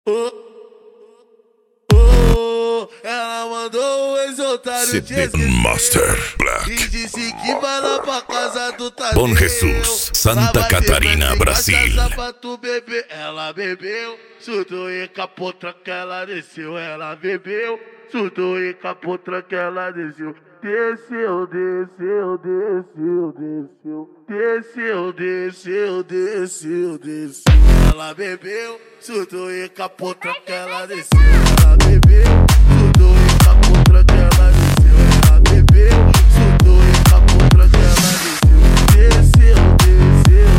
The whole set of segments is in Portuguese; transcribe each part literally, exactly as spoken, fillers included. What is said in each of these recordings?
Oh, oh, ela mandou o ex-otário te esquecer Master Black e disse que vai lá pra casa do Tadeu. Bom Jesus, Santa Catarina, Brasil. Pra tu beber. Ela bebeu, surtou e capou, tranca, ela desceu. Ela bebeu, surtou e capou, tranca, ela desceu. Desceu, desceu, desceu, desceu. Desceu, desceu, desceu, desceu. Ela bebeu, surtou e capou, tranca, ela desceu. Ela bebeu, surtou e capou, tranca, ela desceu. Ela bebeu, surtou e capou, tranca, ela desceu. Desceu, desceu,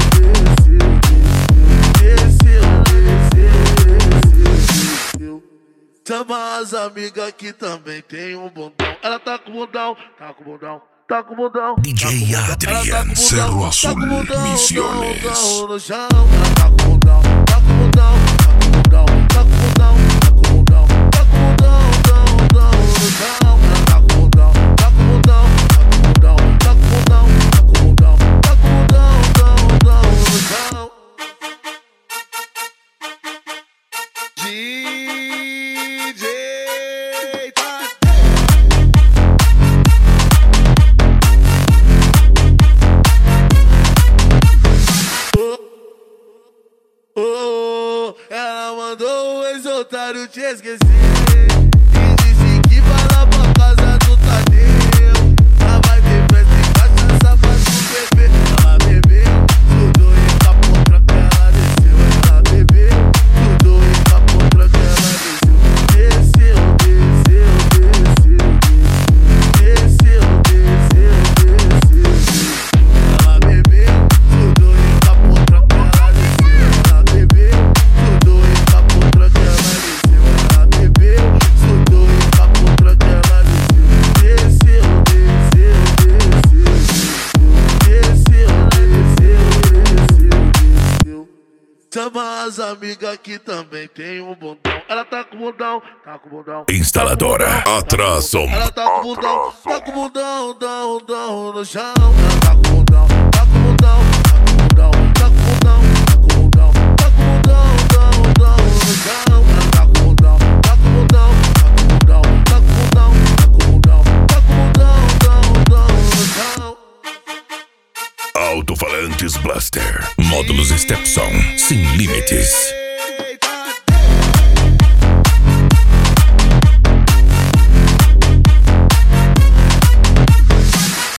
desceu, desceu. Desceu, desceu, desceu. Chama as amigas que também tem um bundão. Ela tá com bundão, tá com bundão, tá com bundão. D J Adrian, Cerro Azul, Misiones. No chão, ela tá com bundão, tá com bundão, tá com bundão, tá com bundão, tá com bundão, tá com bundão, dão, dão, no chão. Ela tá com bundão, tá com bundão, tá com bundão, tá com bundão, tá com bundão, tá com bundão, dão, dão, no chão. D J Oh, ela mandou o ex-otário te esquecer e disse que vai lá pra casa do Tadeu. Lá vai ter festa e cachaça pra tu beber. Ela bebeu, surtou e capou, tranca, ela desceu. Ela bebeu, surtou e capou, tranca, ela desceu. Desceu, desceu, desceu, desceu. Desceu, desceu, desceu. Ela bebeu, surtou e capou, tranca, ela desceu. Ela bebeu, surtou e capou, tranca, ela desceu. Ela bebeu, surtou e capou, tranca, ela desceu. Desceu, desceu, desceu, desceu. Desceu, desceu, desceu. Chama as amigas que também tem um bundão. Ela tá com bundão, tá com bundão. Instaladora Atrasom. Ela tá com bundão, tá com bundão, dão, dão no chão. Ela tá com bundão, tá com bundão, tá com bundão, tá com bundão, tá com bundão, tá com bundão, dão, dão no chão. Ela tá com bundão, tá com bundão, tá com bundão, tá com bundão, tá com bundão, tá com bundão, dão, dão no chão. Alto-falantes Blaster. Módulos Stepson. Sem limites.